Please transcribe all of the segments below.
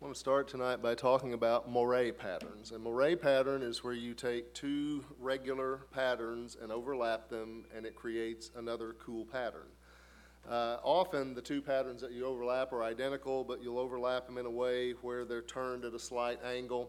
I want to start tonight by talking about moire patterns. A moire pattern is where you take two regular patterns and overlap them, and it creates another cool pattern. Often the two patterns that you overlap are identical, but you'll overlap them in a way where they're turned at a slight angle.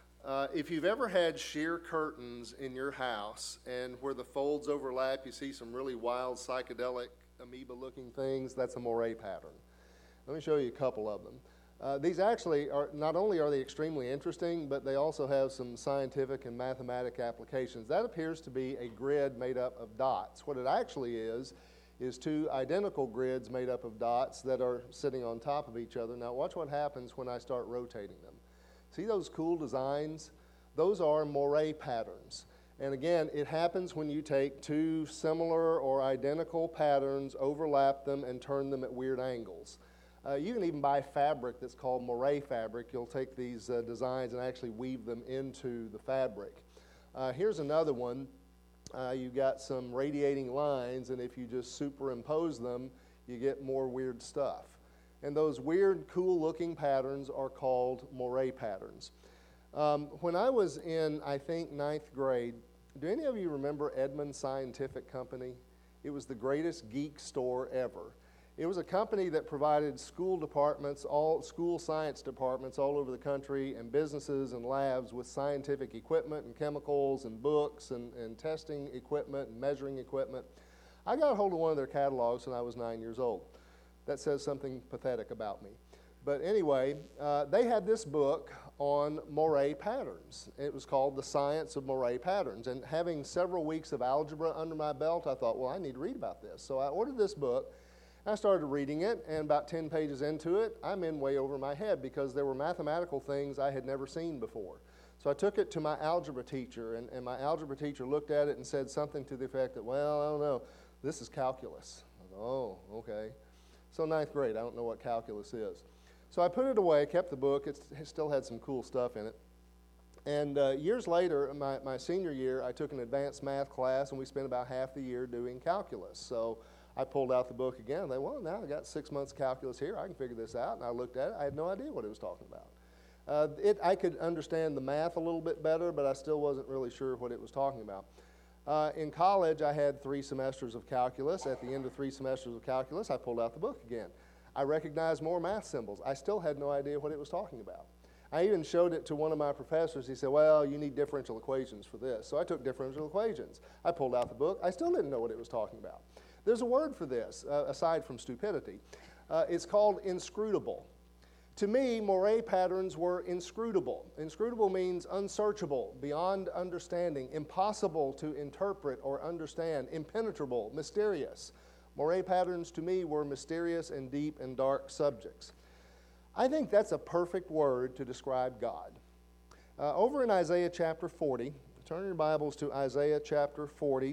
If you've ever had sheer curtains in your house and where the folds overlap, you see some really wild psychedelic amoeba-looking things, that's a moire pattern. Let me show you a couple of them. These actually are, not only are they extremely interesting, but they also have some scientific and mathematic applications. That appears to be a grid made up of dots. What it actually is two identical grids made up of dots that are sitting on top of each other. Now watch what happens when I start rotating them. See those cool designs? Those are moire patterns. And again, it happens when you take two similar or identical patterns, overlap them, and turn them at weird angles. You can even buy fabric that's called moire fabric. You'll take these designs and actually weave them into the fabric. Here's another one. You've got some radiating lines, and if you just superimpose them, you get more weird stuff. And those weird, cool-looking patterns are called moire patterns. When I was in, I think, 9th grade, do any of you remember Edmund Scientific Company? It was the greatest geek store ever. It was a company that provided school departments, school science departments all over the country, and businesses and labs with scientific equipment and chemicals and books and testing equipment and measuring equipment. I got a hold of one of their catalogs when I was 9 years old. That says something pathetic about me. But anyway, they had this book on moire patterns. It was called The Science of Moire Patterns. And having several weeks of algebra under my belt, I thought, well, I need to read about this. So I ordered this book. I started reading it, and about 10 pages into it, I'm in way over my head because there were mathematical things I had never seen before. So I took it to my algebra teacher, and my algebra teacher looked at it and said something to the effect that, well, I don't know, this is calculus. I thought, oh, okay. So 9th grade, I don't know what calculus is. So I put it away, kept the book. It still had some cool stuff in it. And years later, my senior year, I took an advanced math class, and we spent about half the year doing calculus. So I pulled out the book again, and well, now I got 6 months calculus here. I can figure this out. And I looked at it. I had no idea what it was talking about. I could understand the math a little bit better, but I still wasn't really sure what it was talking about. In college, I had 3 semesters of calculus. At the end of 3 semesters of calculus, I pulled out the book again. I recognized more math symbols. I still had no idea what it was talking about. I even showed it to one of my professors. He said, well, you need differential equations for this. So I took differential equations. I pulled out the book. I still didn't know what it was talking about. There's a word for this, aside from stupidity. It's called inscrutable. To me, moire patterns were inscrutable. Inscrutable means unsearchable, beyond understanding, impossible to interpret or understand, impenetrable, mysterious. Moire patterns to me were mysterious and deep and dark subjects. I think that's a perfect word to describe God. Over in Isaiah chapter 40, turn your Bibles to Isaiah chapter 40.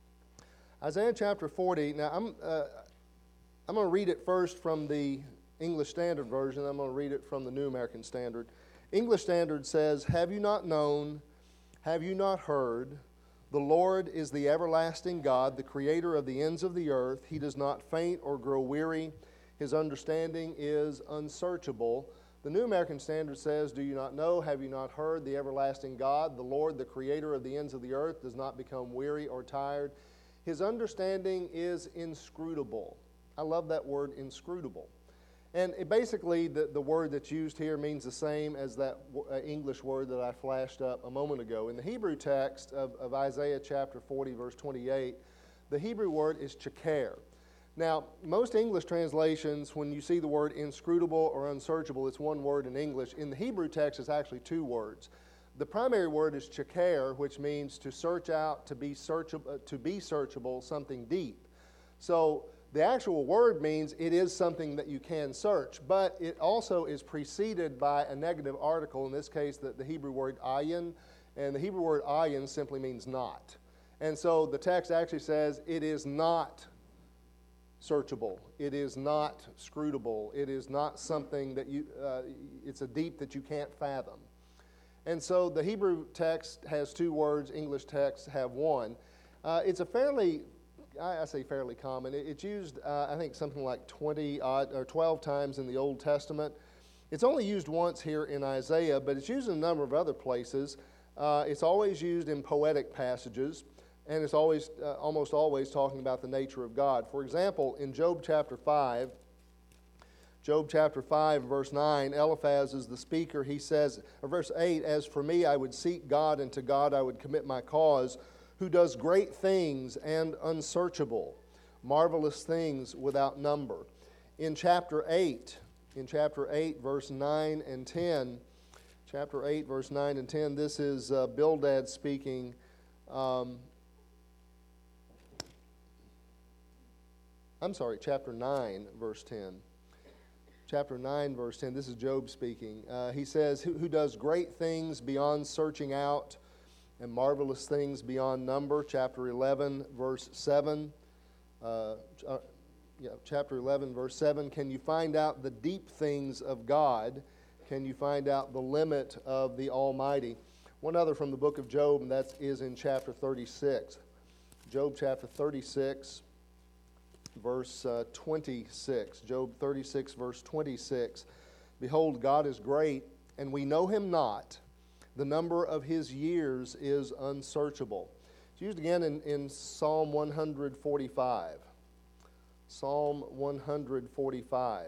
Isaiah chapter 40, now I'm going to read it first from the English Standard Version. I'm going to read it from the New American Standard. English Standard says, have you not known, have you not heard, the Lord is the everlasting God, the creator of the ends of the earth. He does not faint or grow weary. His understanding is unsearchable. The New American Standard says, do you not know, have you not heard, the everlasting God, the Lord, the creator of the ends of the earth, does not become weary or tired. His understanding is inscrutable. I love that word, inscrutable. And basically, the word that's used here means the same as that English word that I flashed up a moment ago. In the Hebrew text of Isaiah chapter 40, verse 28, the Hebrew word is chaker. Now, most English translations, when you see the word inscrutable or unsearchable, it's one word in English. In the Hebrew text, it's actually 2 words. The primary word is chaker, which means to search out, to be searchable, something deep. So the actual word means it is something that you can search, but it also is preceded by a negative article, in this case the Hebrew word ayin, and the Hebrew word ayin simply means not. And so the text actually says it is not searchable. It is not scrutable. It is not something that it's a deep that you can't fathom. And so the Hebrew text has 2 words, English texts have 1. It's a fairly, I say fairly common. It's used, I think, something like 20 or 12 times in the Old Testament. It's only used once here in Isaiah, but it's used in a number of other places. It's always used in poetic passages, and it's always, almost always talking about the nature of God. For example, in Job chapter 5, verse 9, Eliphaz is the speaker. He says, or verse 8, "As for me, I would seek God, and to God I would commit my cause, who does great things and unsearchable, marvelous things without number." In chapter 8, verse 9 and 10, chapter 8, verse 9 and 10, this is Bildad speaking. Chapter 9, verse 10. Chapter 9, verse 10, this is Job speaking. He says, who does great things beyond searching out and marvelous things beyond number. Chapter 11, verse 7. Chapter 11, verse 7. Can you find out the deep things of God? Can you find out the limit of the Almighty? One other from the book of Job, and that is in chapter 36. Job chapter 36. Verse 26, Job 36, verse 26. "Behold, God is great, and we know him not. The number of his years is unsearchable." It's used again in Psalm 145. Psalm 145.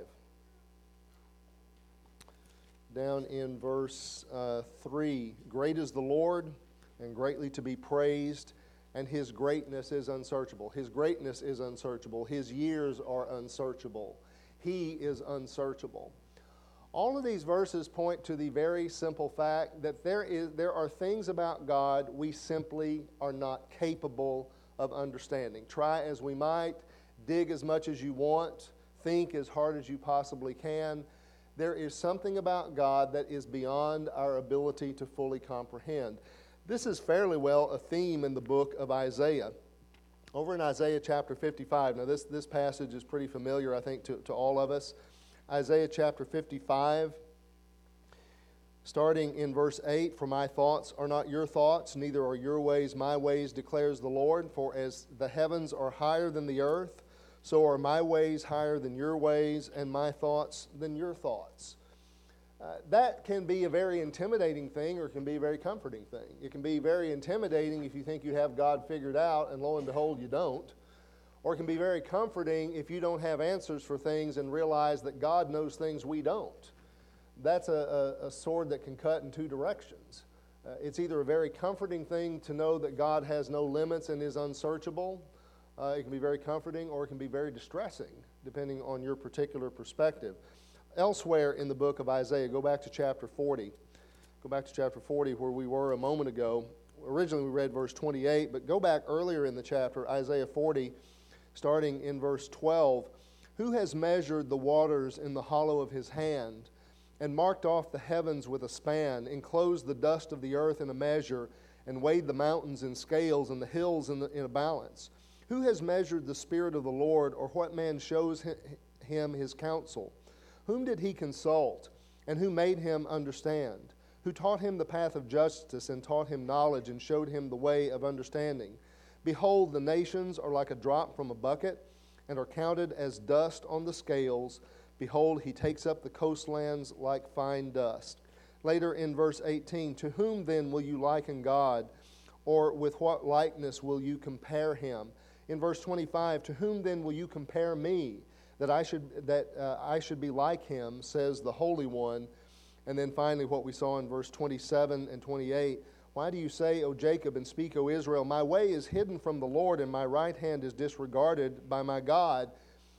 Down in verse 3, "Great is the Lord, and greatly to be praised, and his greatness is unsearchable." His greatness is unsearchable. His years are unsearchable. He is unsearchable. All of these verses point to the very simple fact that there are things about God we simply are not capable of understanding. Try as we might, dig as much as you want, think as hard as you possibly can. There is something about God that is beyond our ability to fully comprehend. This is fairly well a theme in the book of Isaiah. Over in Isaiah chapter 55, now this passage is pretty familiar, I think, to all of us. Isaiah chapter 55, starting in verse 8, "For my thoughts are not your thoughts, neither are your ways my ways, declares the Lord. For as the heavens are higher than the earth, so are my ways higher than your ways, and my thoughts than your thoughts." That can be a very intimidating thing, or it can be a very comforting thing. It can be very intimidating if you think you have God figured out, and lo and behold, you don't. Or it can be very comforting if you don't have answers for things and realize that God knows things we don't. That's a sword that can cut in two directions. It's either a very comforting thing to know that God has no limits and is unsearchable. It can be very comforting, or it can be very distressing, depending on your particular perspective. Elsewhere in the book of Isaiah, go back to chapter 40. Go back to chapter 40 where we were a moment ago. Originally we read verse 28, but go back earlier in the chapter, Isaiah 40, starting in verse 12. "Who has measured the waters in the hollow of his hand, and marked off the heavens with a span, enclosed the dust of the earth in a measure, and weighed the mountains in scales and the hills in a balance? Who has measured the Spirit of the Lord, or what man shows him his counsel? Whom did he consult, and who made him understand? Who taught him the path of justice, and taught him knowledge, and showed him the way of understanding? Behold, the nations are like a drop from a bucket, and are counted as dust on the scales. Behold, he takes up the coastlands like fine dust." Later in verse 18, "To whom then will you liken God, or with what likeness will you compare him?" In verse 25, "To whom then will you compare me, that I should be like him, says the Holy One." And then finally what we saw in verse 27 and 28, "Why do you say, O Jacob, and speak, O Israel, my way is hidden from the Lord, and my right hand is disregarded by my God?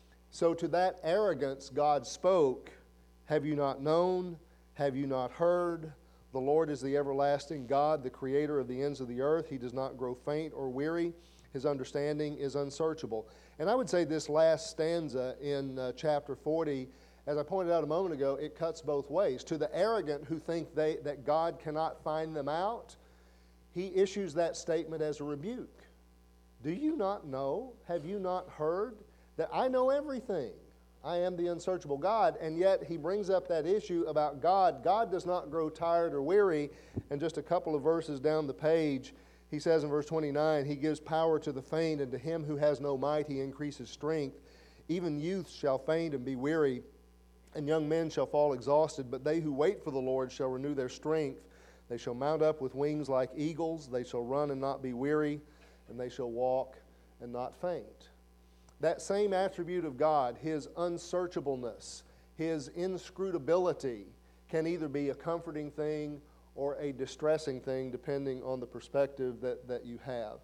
So to that arrogance God spoke, have you not known? Have you not heard? The Lord is the everlasting God, the creator of the ends of the earth. He does not grow faint or weary. His understanding is unsearchable." And I would say this last stanza in chapter 40, as I pointed out a moment ago, it cuts both ways. To the arrogant who think that God cannot find them out, he issues that statement as a rebuke. Do you not know? Have you not heard that I know everything? I am the unsearchable God. And yet he brings up that issue about God. God does not grow tired or weary. And just a couple of verses down the page, he says in verse 29, "He gives power to the faint, and to him who has no might he increases strength. Even youth shall faint and be weary, and young men shall fall exhausted, but they who wait for the Lord shall renew their strength. They shall mount up with wings like eagles. They shall run and not be weary, and they shall walk and not faint. That same attribute of God, His unsearchableness, His inscrutability, can either be a comforting thing or a distressing thing, depending on the perspective that you have.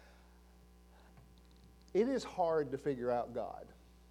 It is hard to figure out God.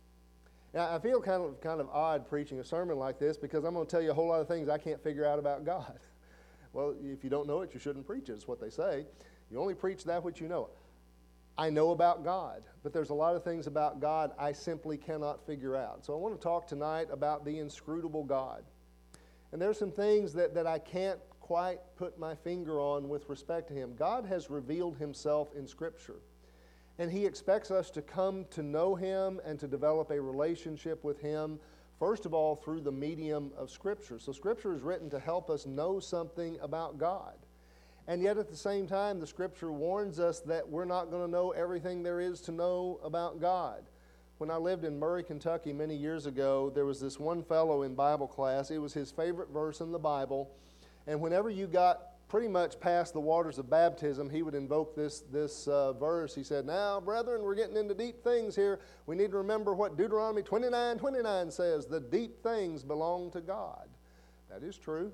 Now, I feel kind of odd preaching a sermon like this because I'm going to tell you a whole lot of things I can't figure out about God. Well, if you don't know it, you shouldn't preach it, is what they say. You only preach that which you know. I know about God, but there's a lot of things about God I simply cannot figure out. So I want to talk tonight about the inscrutable God. And there's some things that I can't quite put my finger on with respect to Him. God has revealed Himself in Scripture. And He expects us to come to know Him and to develop a relationship with Him, first of all, through the medium of Scripture. So Scripture is written to help us know something about God. And yet at the same time, the Scripture warns us that we're not going to know everything there is to know about God. When I lived in Murray, Kentucky many years ago, there was this one fellow in Bible class. It was his favorite verse in the Bible. And whenever you got pretty much past the waters of baptism, he would invoke this verse. He said, "Now, brethren, we're getting into deep things here. We need to remember what Deuteronomy 29:29 says, the deep things belong to God." That is true.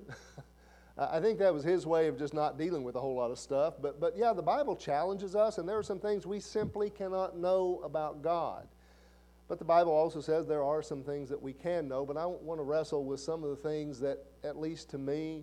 I think that was his way of just not dealing with a whole lot of stuff. But yeah, the Bible challenges us, and there are some things we simply cannot know about God. But the Bible also says there are some things that we can know, but I want to wrestle with some of the things that, at least to me,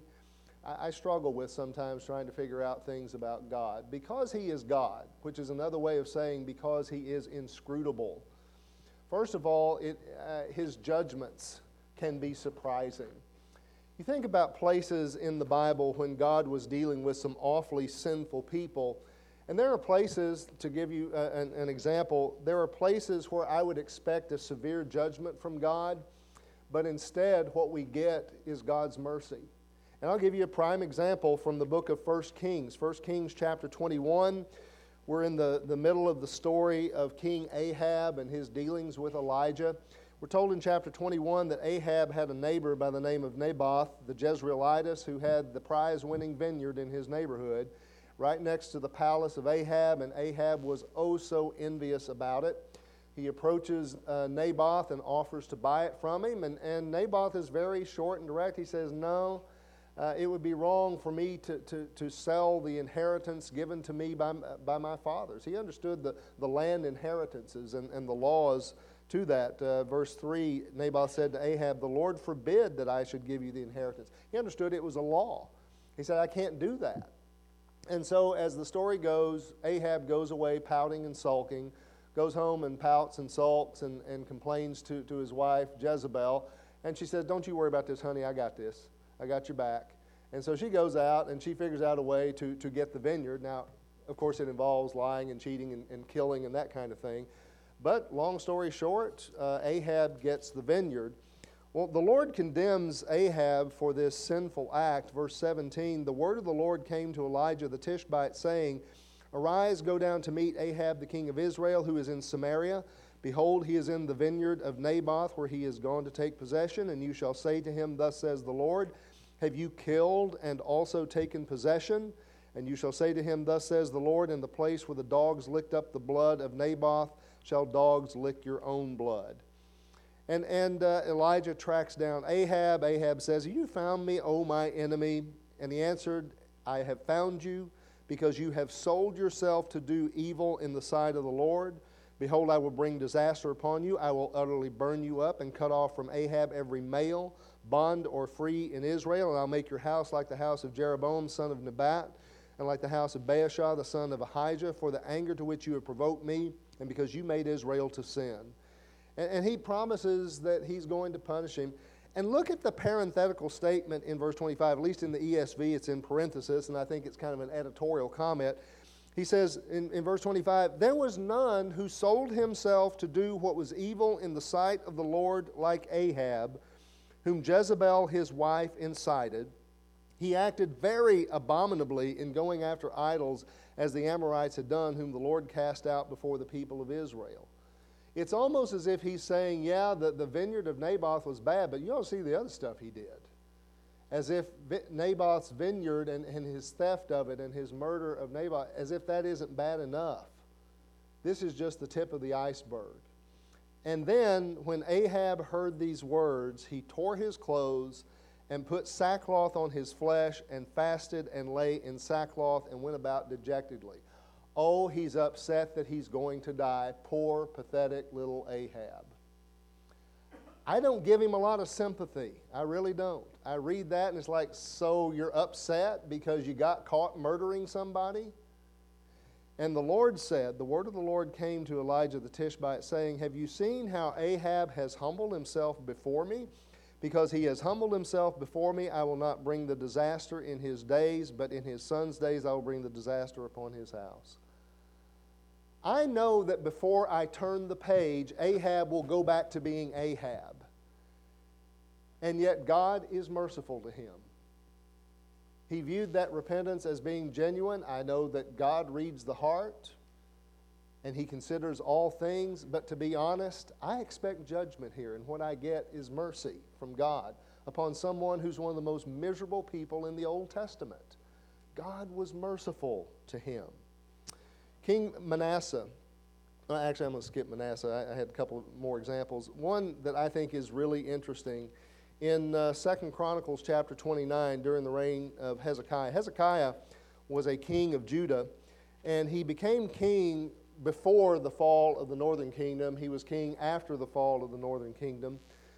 I struggle with sometimes trying to figure out things about God. Because He is God, which is another way of saying because He is inscrutable. First of all, His judgments can be surprising. You think about places in the Bible when God was dealing with some awfully sinful people, and there are places, to give you an example, there are places where I would expect a severe judgment from God, but instead what we get is God's mercy. And I'll give you a prime example from the book of 1 Kings. 1 Kings chapter 21. We're in the middle of the story of King Ahab and his dealings with Elijah. We're told in chapter 21 that Ahab had a neighbor by the name of Naboth, the Jezreelitess, who had the prize-winning vineyard in his neighborhood, right next to the palace of Ahab, and Ahab was oh so envious about it. He approaches Naboth and offers to buy it from him, and Naboth is very short and direct. He says, "No. It would be wrong for me to sell the inheritance given to me by my fathers." He understood the land inheritances and the laws to that. Verse 3, Naboth said to Ahab, "The Lord forbid that I should give you the inheritance." He understood it was a law. He said, "I can't do that." And so as the story goes, Ahab goes away pouting and sulking, goes home and pouts and sulks and complains to his wife, Jezebel. And she says, "Don't you worry about this, honey. I got this. I got your back." And so she goes out and she figures out a way to get the vineyard. Now, of course, it involves lying and cheating and killing and that kind of thing. But long story short, Ahab gets the vineyard. Well, the Lord condemns Ahab for this sinful act. Verse 17, "The word of the Lord came to Elijah the Tishbite, saying, Arise, go down to meet Ahab the king of Israel, who is in Samaria. Behold, he is in the vineyard of Naboth, where he is gone to take possession. And you shall say to him, Thus says the Lord, Have you killed and also taken possession? And you shall say to him, Thus says the Lord, In the place where the dogs licked up the blood of Naboth, shall dogs lick your own blood." And Elijah tracks down Ahab. Ahab says, "You found me, O my enemy." And he answered, "I have found you, because you have sold yourself to do evil in the sight of the Lord. Behold, I will bring disaster upon you. I will utterly burn you up and cut off from Ahab every male, bond or free in Israel. And I'll make your house like the house of Jeroboam, son of Nebat, and like the house of Baasha, the son of Ahijah, for the anger to which you have provoked me, and because you made Israel to sin." And he promises that he's going to punish him. And look at the parenthetical statement in verse 25. At least in the ESV, it's in parenthesis, and I think it's kind of an editorial comment. He says in verse 25, "There was none who sold himself to do what was evil in the sight of the Lord like Ahab, whom Jezebel his wife incited. He acted very abominably in going after idols, as the Amorites had done, whom the Lord cast out before the people of Israel." It's almost as if he's saying, yeah, the vineyard of Naboth was bad, but you ought to see the other stuff he did. As if Naboth's vineyard and his theft of it and his murder of Naboth, as if that isn't bad enough. This is just the tip of the iceberg. And then when Ahab heard these words, he tore his clothes and put sackcloth on his flesh and fasted and lay in sackcloth and went about dejectedly. Oh, he's upset that he's going to die. Poor, pathetic little Ahab. I don't give him a lot of sympathy. I really don't. I read that and it's like, so you're upset because you got caught murdering somebody? And the Lord said, the word of the Lord came to Elijah the Tishbite, saying, have you seen how Ahab has humbled himself before me? Because he has humbled himself before me, I will not bring the disaster in his days, but in his son's days I will bring the disaster upon his house. I know that before I turn the page, Ahab will go back to being Ahab. And yet God is merciful to him. He viewed that repentance as being genuine. I know that God reads the heart and He considers all things. But to be honest, I expect judgment here. And what I get is mercy from God upon someone who's one of the most miserable people in the Old Testament. God was merciful to him. King Manasseh, actually I'm going to skip Manasseh. I had a couple more examples. One that I think is really interesting, in 2 Chronicles chapter 29, during the reign of Hezekiah. Hezekiah was a king of Judah, and he became king before the fall of the northern kingdom. He was king after the fall of the northern kingdom.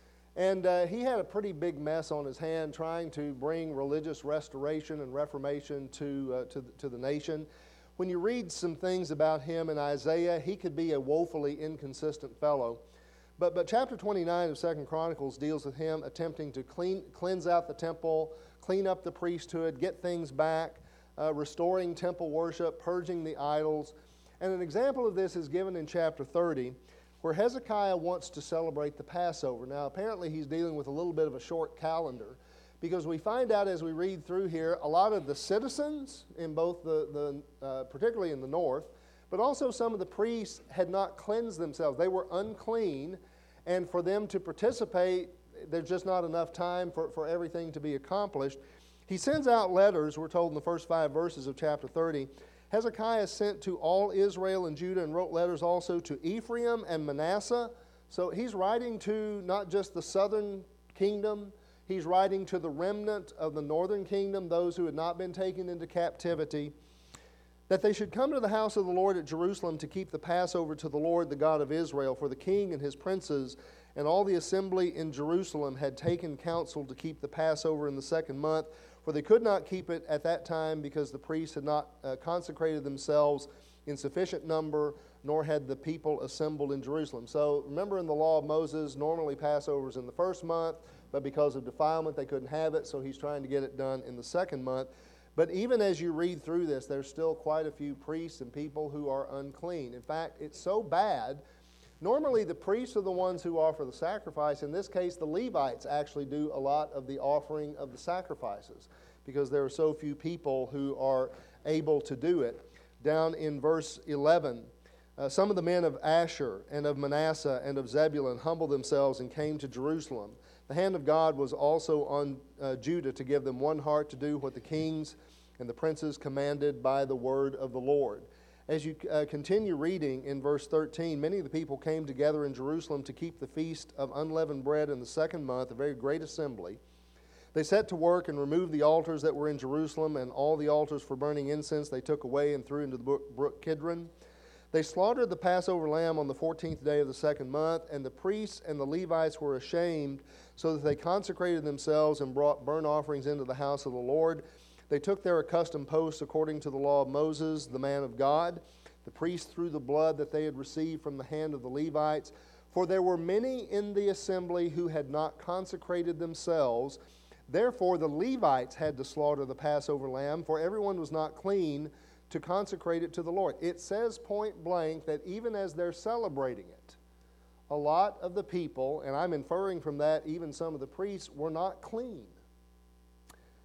And he had a pretty big mess on his hand trying to bring religious restoration and reformation to the nation. When you read some things about him in Isaiah, he could be a woefully inconsistent fellow. But chapter 29 of 2 Chronicles deals with him attempting to cleanse out the temple, clean up the priesthood, get things back, restoring temple worship, purging the idols. And an example of this is given in chapter 30, where Hezekiah wants to celebrate the Passover. Now, apparently he's dealing with a little bit of a short calendar, because we find out as we read through here, a lot of the citizens in both particularly in the north, but also some of the priests had not cleansed themselves. They were unclean, and for them to participate, there's just not enough time for everything to be accomplished. He sends out letters, we're told in the first 5 verses of chapter 30. Hezekiah sent to all Israel and Judah and wrote letters also to Ephraim and Manasseh. So he's writing to not just the southern kingdom, he's writing to the remnant of the northern kingdom, those who had not been taken into captivity, that they should come to the house of the Lord at Jerusalem to keep the Passover to the Lord, the God of Israel. For the king and his princes and all the assembly in Jerusalem had taken counsel to keep the Passover in the 2nd month, for they could not keep it at that time because the priests had not consecrated themselves in sufficient number, nor had the people assembled in Jerusalem. So remember, in the law of Moses, normally Passover is in the 1st month, but because of defilement they couldn't have it, so he's trying to get it done in the 2nd month. But even as you read through this, there's still quite a few priests and people who are unclean. In fact, it's so bad, normally the priests are the ones who offer the sacrifice. In this case, the Levites actually do a lot of the offering of the sacrifices because there are so few people who are able to do it. Down in verse 11, some of the men of Asher and of Manasseh and of Zebulun humbled themselves and came to Jerusalem. The hand of God was also on Judah to give them one heart to do what the kings and the princes commanded by the word of the Lord. As you continue reading in verse 13, many of the people came together in Jerusalem to keep the feast of unleavened bread in the 2nd month, a very great assembly. They set to work and removed the altars that were in Jerusalem, and all the altars for burning incense they took away and threw into the brook Kidron. They slaughtered the Passover lamb on the 14th day of the 2nd month, and the priests and the Levites were ashamed, so that they consecrated themselves and brought burnt offerings into the house of the Lord. They took their accustomed posts according to the law of Moses, the man of God. The priests threw the blood that they had received from the hand of the Levites. For there were many in the assembly who had not consecrated themselves. Therefore the Levites had to slaughter the Passover lamb, for everyone was not clean to consecrate it to the Lord. It says point blank that even as they're celebrating it, a lot of the people, and I'm inferring from that even some of the priests, were not clean.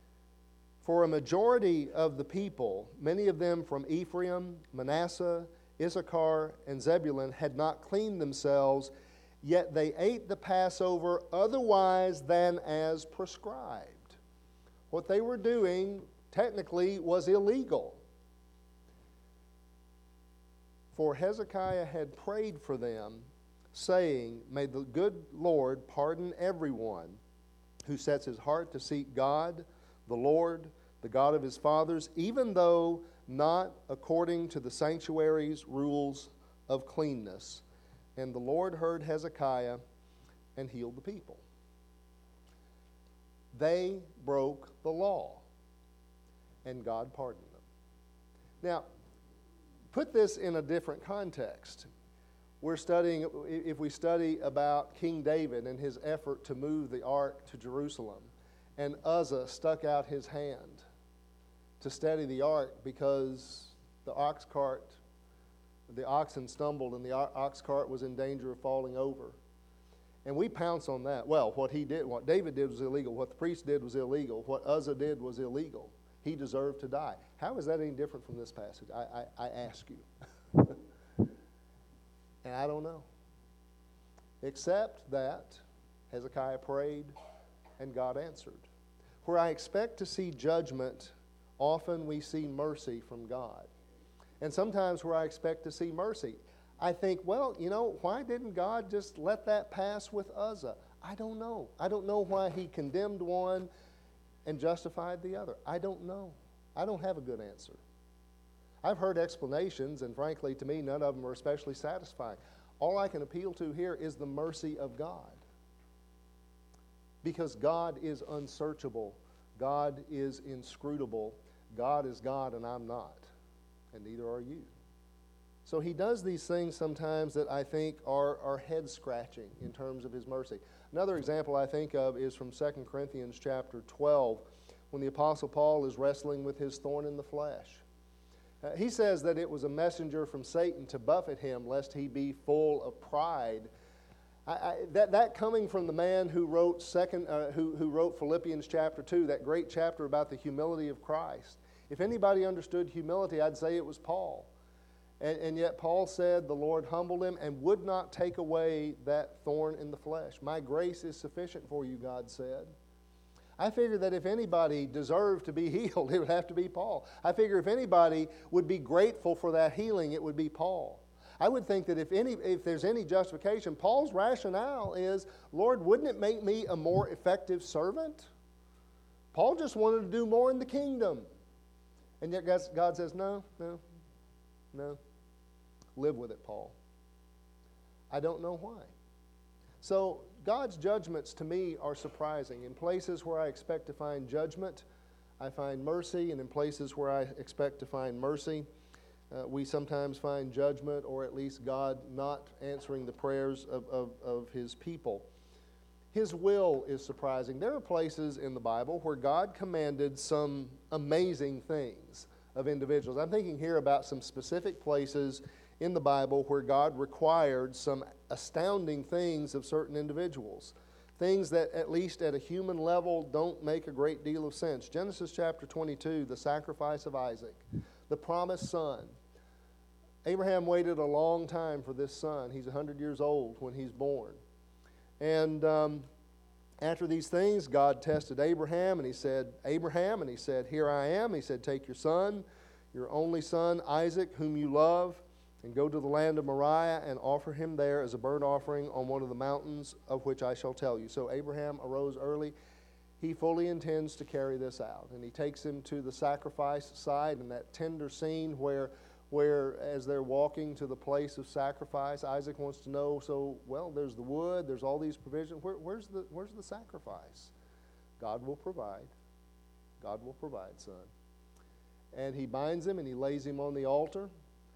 For a majority of the people, many of them from Ephraim, Manasseh, Issachar and Zebulun had not cleaned themselves, yet they ate the Passover otherwise than as prescribed. What they were doing technically was illegal. For Hezekiah had prayed for them, saying, "May the good Lord pardon everyone who sets his heart to seek God, the Lord, the God of his fathers, even though not according to the sanctuary's rules of cleanness." And the Lord heard Hezekiah and healed the people. They broke the law, and God pardoned them. Now, put this in a different context. We're studying, if we study about King David and his effort to move the ark to Jerusalem, and Uzzah stuck out his hand to steady the ark because the oxen stumbled and the ox cart was in danger of falling over. And we pounce on that. Well, what David did was illegal. What the priest did was illegal. What Uzzah did was illegal. He deserved to die. How is that any different from this passage? I ask you. And I don't know. Except that Hezekiah prayed and God answered. Where I expect to see judgment, often we see mercy from God. And sometimes where I expect to see mercy, I think, well, why didn't God just let that pass with Uzzah? I don't know. I don't know why he condemned one and justified the other. I don't know. I don't have a good answer. I've heard explanations, and frankly, to me, none of them are especially satisfying. All I can appeal to here is the mercy of God. Because God is unsearchable. God is inscrutable. God is God, and I'm not. And neither are you. So he does these things sometimes that I think are head-scratching in terms of his mercy. Another example I think of is from 2 Corinthians chapter 12, when the Apostle Paul is wrestling with his thorn in the flesh. He says that it was a messenger from Satan to buffet him, lest he be full of pride. That coming from the man who wrote Philippians chapter 2, that great chapter about the humility of Christ. If anybody understood humility, I'd say it was Paul. And yet Paul said the Lord humbled him and would not take away that thorn in the flesh. My grace is sufficient for you, God said. I figure that if anybody deserved to be healed, it would have to be Paul. I figure if anybody would be grateful for that healing, it would be Paul. I would think that if there's any justification, Paul's rationale is, Lord, wouldn't it make me a more effective servant? Paul just wanted to do more in the kingdom. And yet God says, no. Live with it, Paul. I don't know why. So God's judgments to me are surprising. In places where I expect to find judgment, I find mercy, and in places where I expect to find mercy, we sometimes find judgment, or at least God not answering the prayers of His people. His will is surprising. There are places in the Bible where God commanded some amazing things of individuals. I'm thinking here about some specific places in the Bible where God required some astounding things of certain individuals. Things that, at least at a human level, don't make a great deal of sense. Genesis chapter 22, the sacrifice of Isaac, the promised son. Abraham waited a long time for this son. He's 100 years old when he's born. And after these things, God tested Abraham, and He said, Abraham, and He said, here I am. He said, take your son, your only son, Isaac, whom you love, and go to the land of Moriah and offer him there as a burnt offering on one of the mountains of which I shall tell you. So Abraham arose early. He fully intends to carry this out. And he takes him to the sacrifice side, and that tender scene where as they're walking to the place of sacrifice, Isaac wants to know, there's the wood, there's all these provisions. Where's the sacrifice? God will provide. God will provide, son. And he binds him and he lays him on the altar.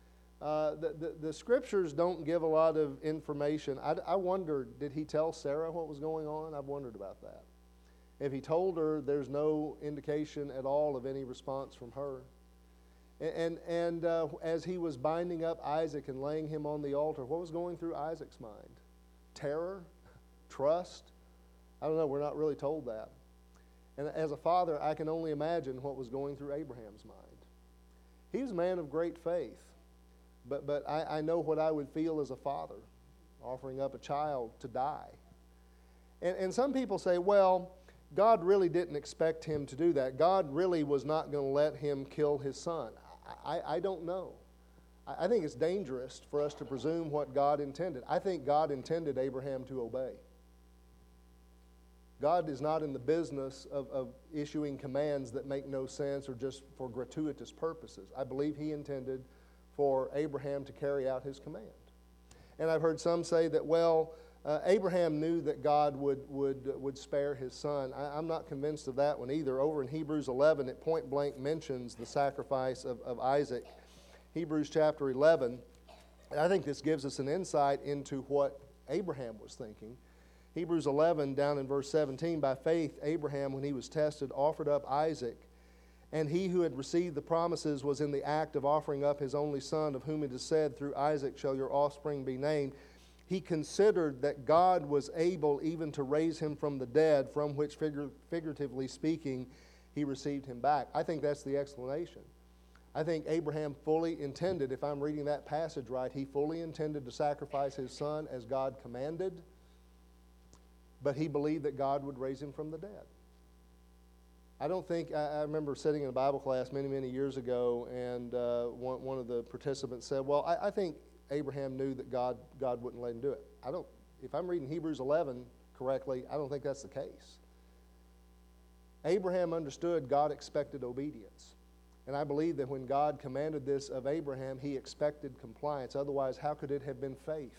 The scriptures don't give a lot of information. I wonder, did he tell Sarah what was going on? I've wondered about that. If he told her, there's no indication at all of any response from her. And as he was binding up Isaac and laying him on the altar, what was going through Isaac's mind? Terror? Trust? I don't know, we're not really told that. And as a father, I can only imagine what was going through Abraham's mind. He was a man of great faith. but I know what I would feel as a father, offering up a child to die. And some people say, well, God really didn't expect him to do that. God really was not going to let him kill his son. I don't know. I think it's dangerous for us to presume what God intended. I think God intended Abraham to obey. God is not in the business of issuing commands that make no sense or just for gratuitous purposes. I believe he intended for Abraham to carry out his command. And I've heard some say that, well, Abraham knew that God would spare his son. I'm not convinced of that one either. Over in Hebrews 11, it point blank mentions the sacrifice of Isaac. Hebrews chapter 11, and I think this gives us an insight into what Abraham was thinking. Hebrews 11, down in verse 17, by faith Abraham, when he was tested, offered up Isaac, and he who had received the promises was in the act of offering up his only son, of whom it is said, through Isaac shall your offspring be named. He considered that God was able even to raise him from the dead, from which, figuratively speaking, he received him back. I think that's the explanation. I think Abraham fully intended, if I'm reading that passage right, he fully intended to sacrifice his son as God commanded, but he believed that God would raise him from the dead. I don't think, I remember sitting in a Bible class many, many years ago, and one of the participants said, well, I think Abraham knew that God wouldn't let him do it. If I'm reading Hebrews 11 correctly, I don't think that's the case. Abraham understood God expected obedience. And I believe that when God commanded this of Abraham, he expected compliance. Otherwise, how could it have been faith?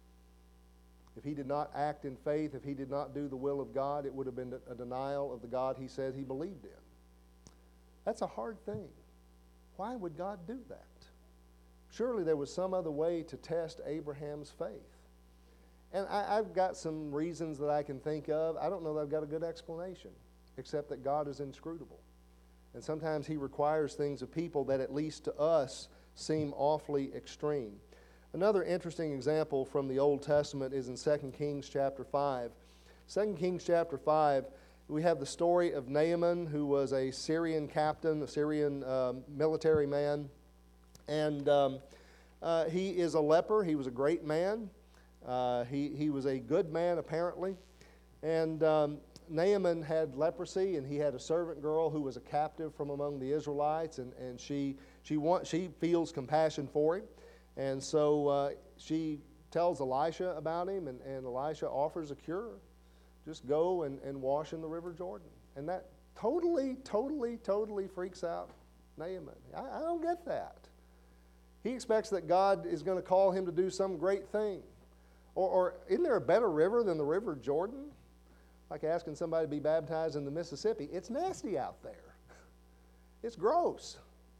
If he did not act in faith, if he did not do the will of God, it would have been a denial of the God he said he believed in. That's a hard thing. Why would God do that? Surely there was some other way to test Abraham's faith. And I've got some reasons that I can think of. I don't know that I've got a good explanation, except that God is inscrutable. And sometimes he requires things of people that, at least to us, seem awfully extreme. Another interesting example from the Old Testament is in 2 Kings chapter 5. 2 Kings chapter 5, we have the story of Naaman, who was a Syrian captain, a Syrian military man. And he is a leper. He was a great man. He was a good man, apparently. And Naaman had leprosy, and he had a servant girl who was a captive from among the Israelites, and she feels compassion for him. And so she tells Elisha about him, and Elisha offers a cure. Just go and wash in the River Jordan. And that totally freaks out Naaman. I don't get that. He expects that God is going to call him to do some great thing. Or isn't there a better river than the River Jordan? Like asking somebody to be baptized in the Mississippi. It's nasty out there. It's gross.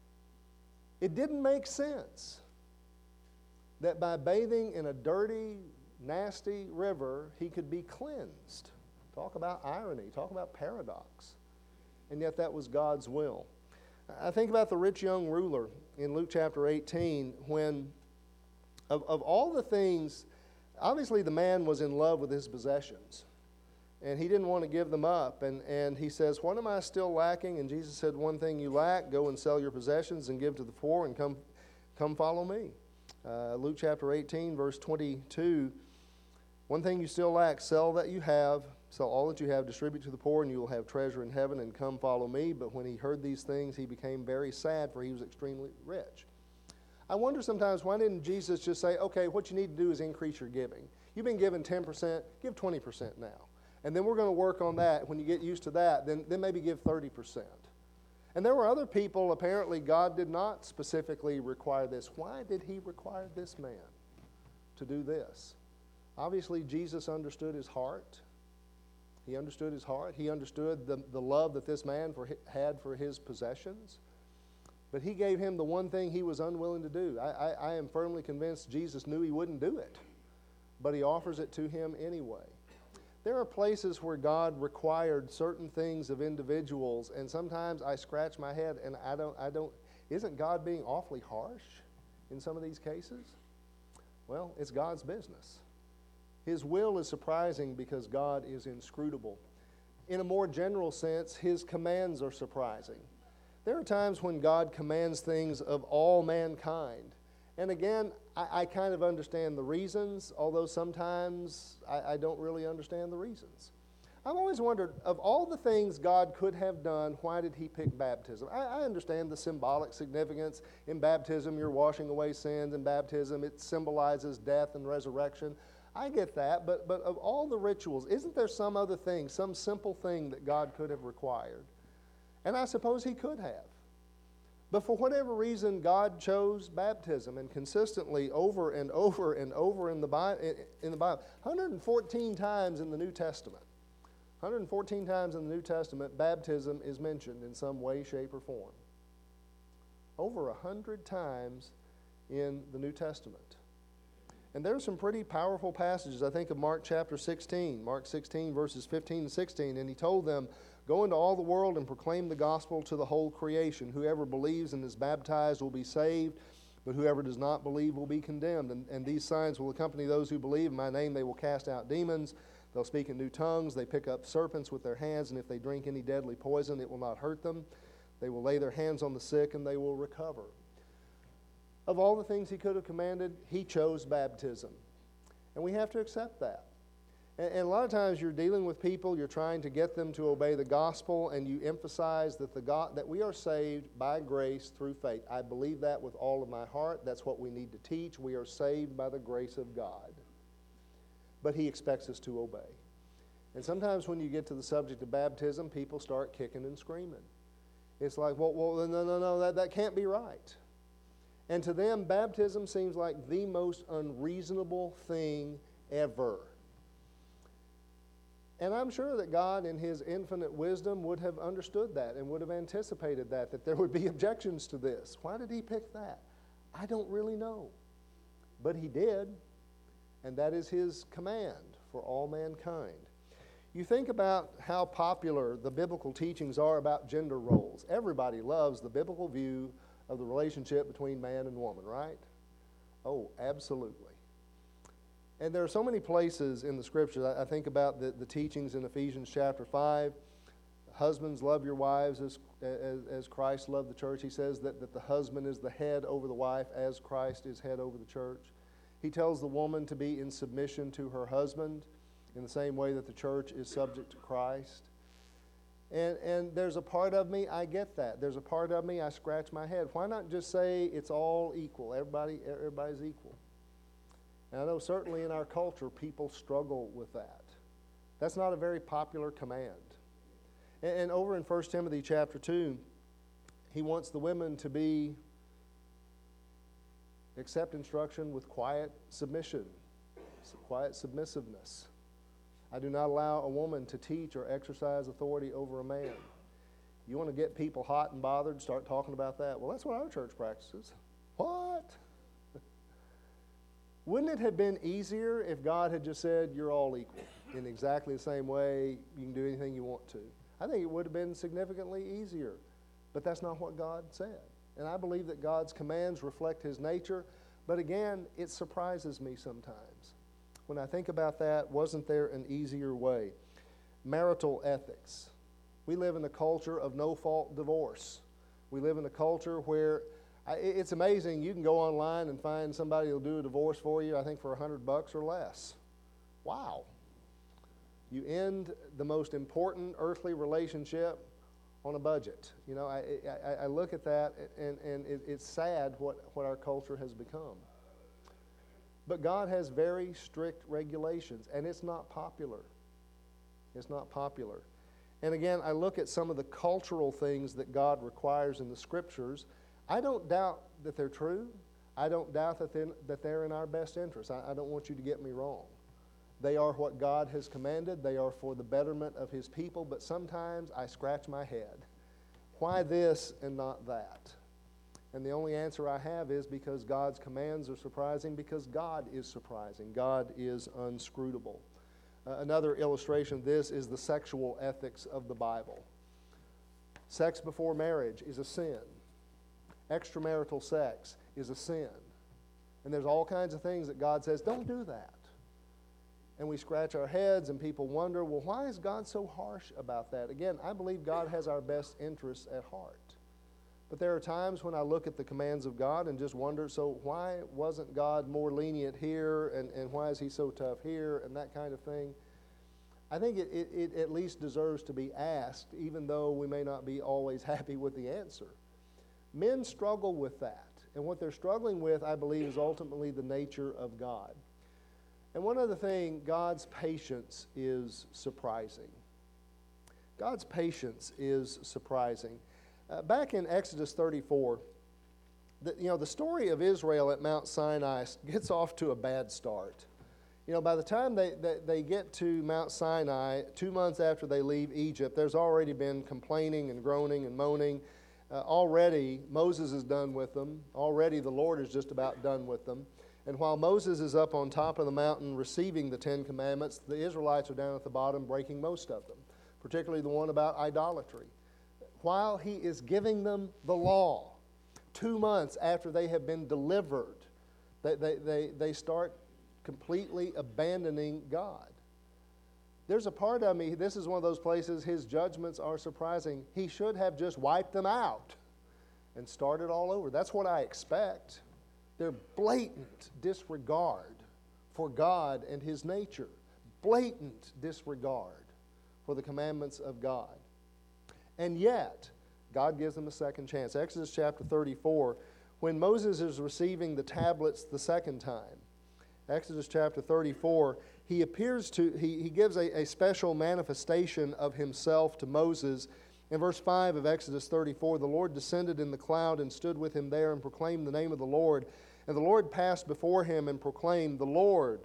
It didn't make sense that by bathing in a dirty, nasty river, he could be cleansed. Talk about irony. Talk about paradox. And yet that was God's will. I think about the rich young ruler in Luke chapter 18 when, of all the things, obviously the man was in love with his possessions. And he didn't want to give them up. And he says, what am I still lacking? And Jesus said, one thing you lack, go and sell your possessions and give to the poor and come follow me. Luke chapter 18, verse 22, one thing you still lack, sell that you have, sell all that you have, distribute to the poor, and you will have treasure in heaven, and come follow me. But when he heard these things, he became very sad, for he was extremely rich. I wonder sometimes, why didn't Jesus just say, okay, what you need to do is increase your giving. You've been giving 10%, give 20% now. And then we're going to work on that. When you get used to that, then maybe give 30%. And there were other people, apparently God did not specifically require this. Why did he require this man to do this? Obviously, Jesus understood his heart. He understood his heart. He understood the love that this man had for his possessions. But he gave him the one thing he was unwilling to do. I am firmly convinced Jesus knew he wouldn't do it, but he offers it to him anyway. There are places where God required certain things of individuals, and sometimes I scratch my head and I don't, isn't God being awfully harsh in some of these cases? Well, it's God's business. His will is surprising because God is inscrutable. In a more general sense, his commands are surprising. There are times when God commands things of all mankind, And again, I kind of understand the reasons, although sometimes I don't really understand the reasons. I've always wondered, of all the things God could have done, why did he pick baptism? I understand the symbolic significance. In baptism, you're washing away sins. In baptism, it symbolizes death and resurrection. I get that, but of all the rituals, isn't there some other thing, some simple thing that God could have required? And I suppose he could have. But for whatever reason, God chose baptism, and consistently over and over and over in the Bible, 114 times in the New Testament. 114 times in the New Testament, baptism is mentioned in some way, shape, or form. Over 100 times in the New Testament. And there are some pretty powerful passages. I think of Mark chapter 16, Mark 16 verses 15 and 16, and he told them, "Go into all the world and proclaim the gospel to the whole creation. Whoever believes and is baptized will be saved, but whoever does not believe will be condemned. And these signs will accompany those who believe. In my name they will cast out demons. They'll speak in new tongues. They pick up serpents with their hands, and if they drink any deadly poison, it will not hurt them. They will lay their hands on the sick, and they will recover." Of all the things he could have commanded, he chose baptism. And we have to accept that. And a lot of times you're dealing with people, you're trying to get them to obey the gospel, and you emphasize that that we are saved by grace through faith. I believe that with all of my heart. That's what we need to teach. We are saved by the grace of God. But he expects us to obey. And sometimes when you get to the subject of baptism, people start kicking and screaming. It's like, well no, that can't be right. And to them, baptism seems like the most unreasonable thing ever. And I'm sure that God, in his infinite wisdom, would have understood that and would have anticipated that there would be objections to this. Why did he pick that? I don't really know. But he did, and that is his command for all mankind. You think about how popular the biblical teachings are about gender roles. Everybody loves the biblical view of the relationship between man and woman, right? Oh, absolutely. And there are so many places in the Scriptures. I think about the teachings in Ephesians chapter 5. Husbands, love your wives as Christ loved the church. He says that the husband is the head over the wife as Christ is head over the church. He tells the woman to be in submission to her husband in the same way that the church is subject to Christ. And there's a part of me, I get that. There's a part of me, I scratch my head. Why not just say it's all equal? Everybody's equal. And I know certainly in our culture, people struggle with that. That's not a very popular command. And over in 1 Timothy chapter 2, he wants the women to accept instruction with quiet submission, quiet submissiveness. I do not allow a woman to teach or exercise authority over a man. You want to get people hot and bothered, start talking about that. Well, that's what our church practices. What? Wouldn't it have been easier if God had just said, you're all equal in exactly the same way, you can do anything you want to? I think it would have been significantly easier. But that's not what God said. And I believe that God's commands reflect his nature. But again, it surprises me sometimes. When I think about that, wasn't there an easier way? Marital ethics. We live in a culture of no-fault divorce. We live in a culture where it's amazing. You can go online and find somebody who'll do a divorce for you, I think for $100 or less. Wow. You end the most important earthly relationship on a budget. You know, I look at that, and it's sad what our culture has become. But God has very strict regulations, and it's not popular. It's not popular. And again, I look at some of the cultural things that God requires in the Scriptures. I don't doubt that they're true. I don't doubt that they're in our best interest. I don't want you to get me wrong. They are what God has commanded. They are for the betterment of his people. But sometimes I scratch my head. Why this and not that? And the only answer I have is because God's commands are surprising, because God is surprising. God is unscrutable. Another illustration of this is the sexual ethics of the Bible. Sex before marriage is a sin. Extramarital sex is a sin. And there's all kinds of things that God says, don't do that. And we scratch our heads and people wonder, well, why is God so harsh about that? Again, I believe God has our best interests at heart. But there are times when I look at the commands of God and just wonder, so why wasn't God more lenient here, and why is he so tough here, and that kind of thing? I think it at least deserves to be asked, even though we may not be always happy with the answer. Men struggle with that, and what they're struggling with, I believe, is ultimately the nature of God. And one other thing, God's patience is surprising. God's patience is surprising. Back in Exodus 34, the story of Israel at Mount Sinai gets off to a bad start. By the time they get to Mount Sinai, 2 months after they leave Egypt, there's already been complaining and groaning and moaning. Already, Moses is done with them. Already, the Lord is just about done with them. And while Moses is up on top of the mountain receiving the 10 Commandments, the Israelites are down at the bottom breaking most of them, particularly the one about idolatry. While he is giving them the law, 2 months after they have been delivered, they start completely abandoning God. There's a part of me, this is one of those places, his judgments are surprising. He should have just wiped them out and started all over. That's what I expect. Their blatant disregard for God and his nature. Blatant disregard for the commandments of God. And yet, God gives them a second chance. Exodus chapter 34, when Moses is receiving the tablets the second time, Exodus chapter 34, he gives a special manifestation of himself to Moses. In verse 5 of Exodus 34, the Lord descended in the cloud and stood with him there and proclaimed the name of the Lord. And the Lord passed before him and proclaimed, the Lord,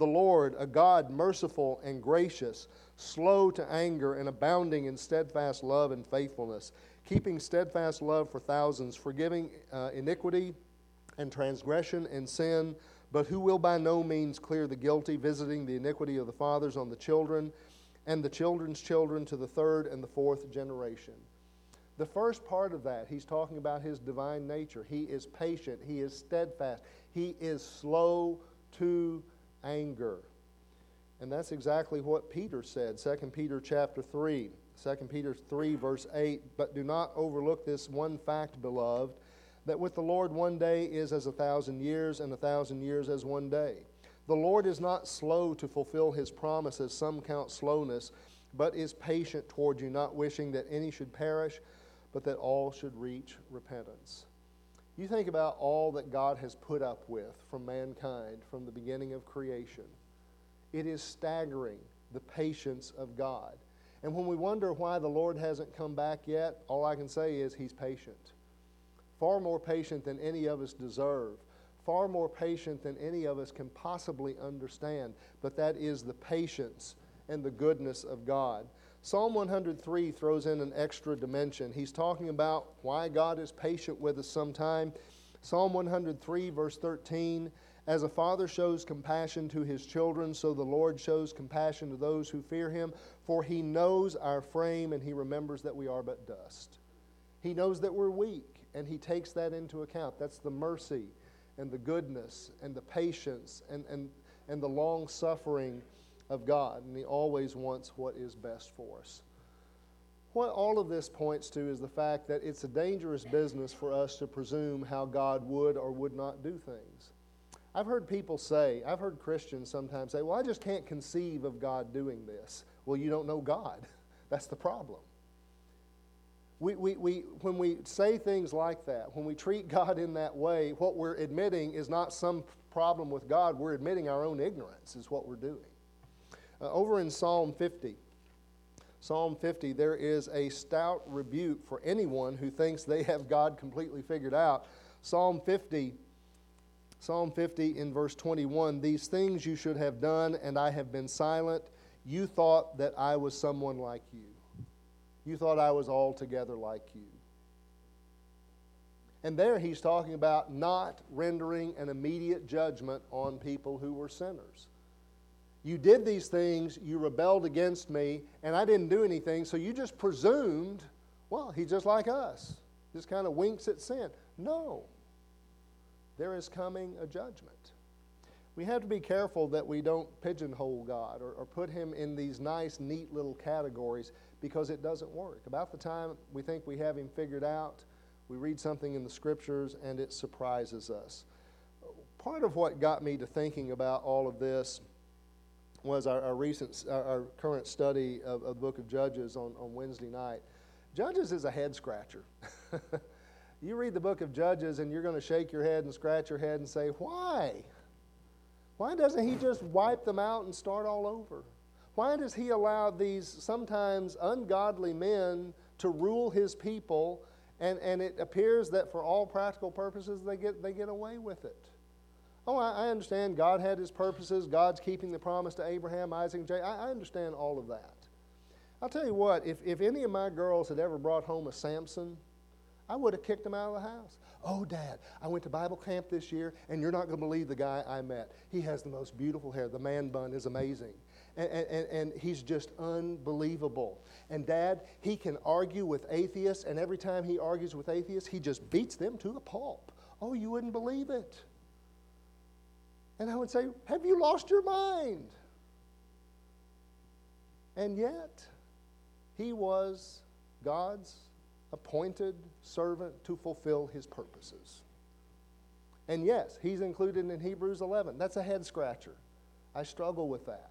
a God merciful and gracious, slow to anger and abounding in steadfast love and faithfulness, keeping steadfast love for thousands, forgiving iniquity and transgression and sin, but who will by no means clear the guilty, visiting the iniquity of the fathers on the children, and the children's children to the third and the fourth generation. The first part of that, he's talking about his divine nature. He is patient. He is steadfast. He is slow to anger. And that's exactly what Peter said, 2 Peter chapter 3. 2 Peter 3, verse 8, but do not overlook this one fact, beloved, that with the Lord 1 day is as 1,000 years, and 1,000 years as 1 day. The Lord is not slow to fulfill his promise, as some count slowness, but is patient toward you, not wishing that any should perish, but that all should reach repentance. You think about all that God has put up with from mankind from the beginning of creation. It is staggering, the patience of God. And when we wonder why the Lord hasn't come back yet, all I can say is he's patient. Far more patient than any of us deserve. Far more patient than any of us can possibly understand. But that is the patience and the goodness of God. Psalm 103 throws in an extra dimension. He's talking about why God is patient with us sometime. Psalm 103, verse 13, as a father shows compassion to his children, so the Lord shows compassion to those who fear him. For he knows our frame, and he remembers that we are but dust. He knows that we're weak, and he takes that into account. That's the mercy and the goodness and the patience and the long-suffering of God, and he always wants what is best for us. What all of this points to is the fact that it's a dangerous business for us to presume how God would or would not do things. I've heard Christians sometimes say, well, I just can't conceive of God doing this. Well, you don't know God. That's the problem. When we say things like that, when we treat God in that way, what we're admitting is not some problem with God. We're admitting our own ignorance is what we're doing. Over in Psalm 50, there is a stout rebuke for anyone who thinks they have God completely figured out. Psalm 50 in verse 21, these things you should have done, and I have been silent. You thought that I was someone like you. You thought I was altogether like you. And there he's talking about not rendering an immediate judgment on people who were sinners. You did these things, you rebelled against me, and I didn't do anything, so you just presumed, well, he's just like us. Just kind of winks at sin. No. There is coming a judgment. We have to be careful that we don't pigeonhole God or put him in these nice, neat little categories, because it doesn't work. About the time we think we have him figured out, We read something in the Scriptures and it surprises us. Part of what got me to thinking about all of this was our current study of the book of Judges on Wednesday night. Judges is a head scratcher. You read the book of Judges and you're going to shake your head and scratch your head and say, why? Why doesn't he just wipe them out and start all over? Why does he allow these sometimes ungodly men to rule his people, and it appears that for all practical purposes they get away with it? Oh, I understand God had his purposes. God's keeping the promise to Abraham, Isaac, and Jacob. I understand all of that. I'll tell you what, if any of my girls had ever brought home a Samson, I would have kicked him out of the house. Oh, Dad, I went to Bible camp this year, and you're not going to believe the guy I met. He has the most beautiful hair. The man bun is amazing. And he's just unbelievable. And Dad, he can argue with atheists, and every time he argues with atheists, he just beats them to a pulp. Oh, you wouldn't believe it. And I would say, have you lost your mind? And yet, he was God's appointed servant to fulfill his purposes. And yes, he's included in Hebrews 11. That's a head scratcher. I struggle with that.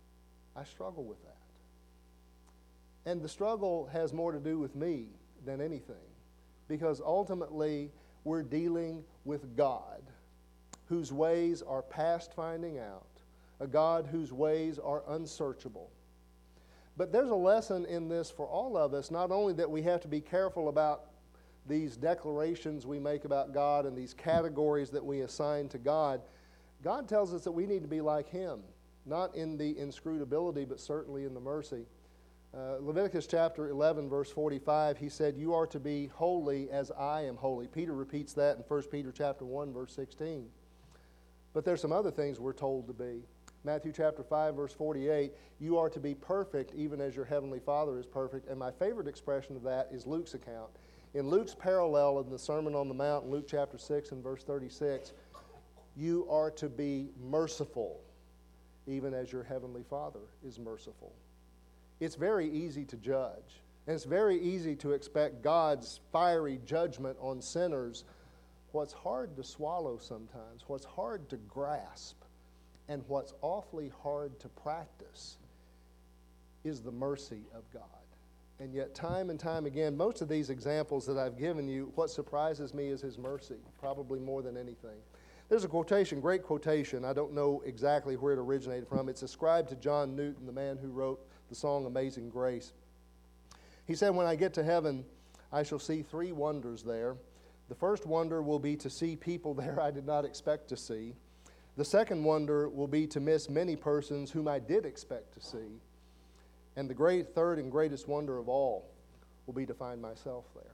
And the struggle has more to do with me than anything, because ultimately we're dealing with God, whose ways are past finding out, a God whose ways are unsearchable. But there's a lesson in this for all of us, not only that we have to be careful about these declarations we make about God and these categories that we assign to God. God tells us that we need to be like him, not in the inscrutability, but certainly in the mercy. Leviticus chapter 11, verse 45, he said, you are to be holy as I am holy. Peter repeats that in 1 Peter chapter 1, verse 16. But there's some other things we're told to be. Matthew chapter 5, verse 48, you are to be perfect even as your heavenly Father is perfect. And my favorite expression of that is Luke's account. In Luke's parallel in the Sermon on the Mount, in Luke chapter 6 and verse 36, you are to be merciful even as your heavenly Father is merciful. It's very easy to judge, and it's very easy to expect God's fiery judgment on sinners. What's hard to swallow sometimes, what's hard to grasp, and what's awfully hard to practice is the mercy of God. And yet time and time again, most of these examples that I've given you, what surprises me is his mercy, probably more than anything. There's a quotation, great quotation. I don't know exactly where it originated from. It's ascribed to John Newton, the man who wrote the song Amazing Grace. He said, when I get to heaven, I shall see three wonders there. The first wonder will be to see people there I did not expect to see. The second wonder will be to miss many persons whom I did expect to see. And the third and greatest wonder of all will be to find myself there.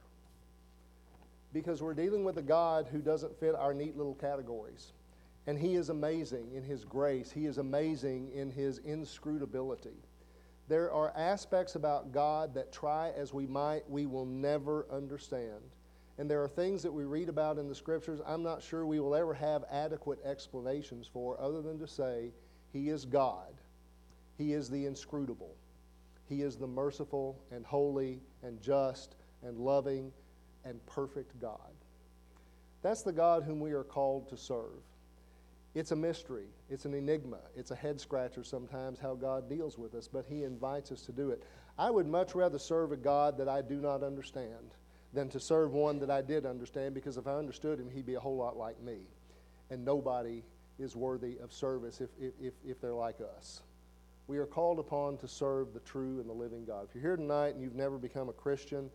Because we're dealing with a God who doesn't fit our neat little categories. And he is amazing in his grace. He is amazing in his inscrutability. There are aspects about God that try as we might, we will never understand. And there are things that we read about in the Scriptures I'm not sure we will ever have adequate explanations for, other than to say he is God. He is the inscrutable. He is the merciful and holy and just and loving and perfect God. That's the God whom we are called to serve. It's a mystery. It's an enigma. It's a head scratcher sometimes how God deals with us, but he invites us to do it. I would much rather serve a God that I do not understand than to serve one that I did understand, because if I understood him, he'd be a whole lot like me. And nobody is worthy of service if they're like us. We are called upon to serve the true and the living God. If you're here tonight and you've never become a Christian,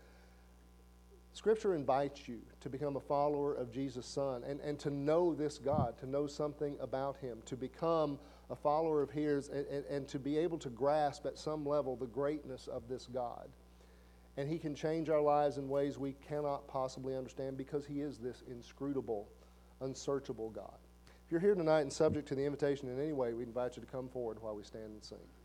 Scripture invites you to become a follower of Jesus' Son and to know this God, to know something about him, to become a follower of his, and to be able to grasp at some level the greatness of this God. And he can change our lives in ways we cannot possibly understand, because he is this inscrutable, unsearchable God. If you're here tonight and subject to the invitation in any way, we invite you to come forward while we stand and sing.